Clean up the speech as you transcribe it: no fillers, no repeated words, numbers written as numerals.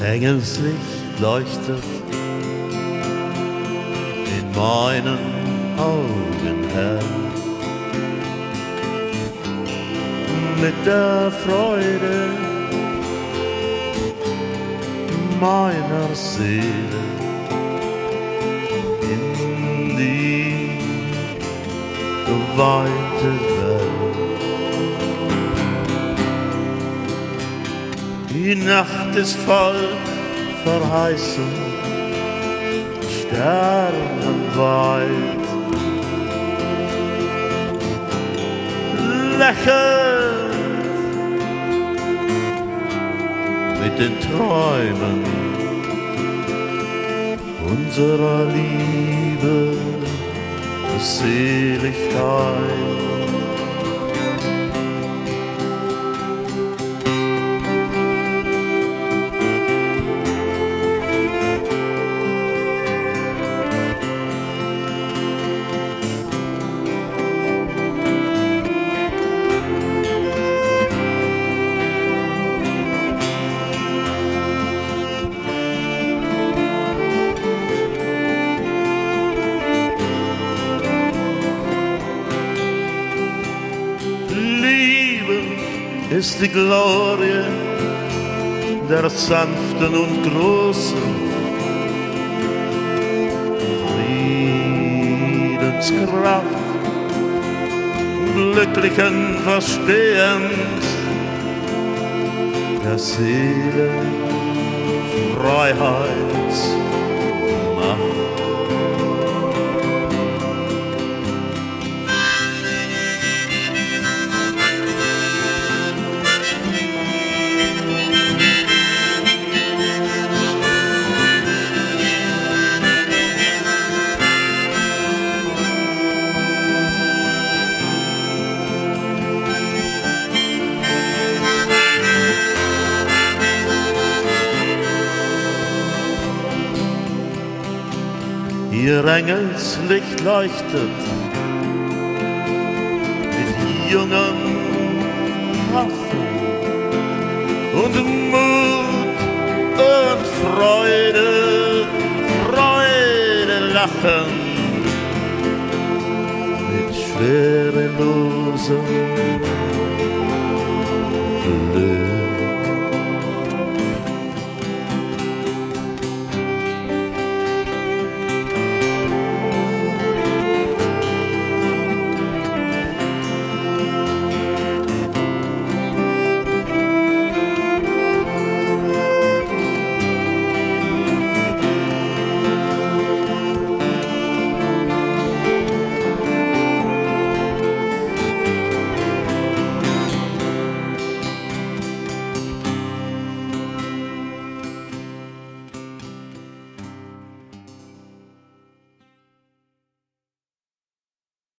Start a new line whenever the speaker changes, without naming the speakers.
Engelslicht leuchtet in meinen Augen hell. Mit der Freude meiner Seele in die weite Welt. Die Nacht ist voll Verheißung, sternenweit. Lächelt mit den Träumen unserer Liebe, Seligkeit. Ist die Glorie der sanften und großen Friedenskraft, glücklichen Verstehens der Seele, Freiheitsmacht. Ihr Engelslicht leuchtet mit jungen Waffen und Mut und Freude, Freude lachen mit schwerelosem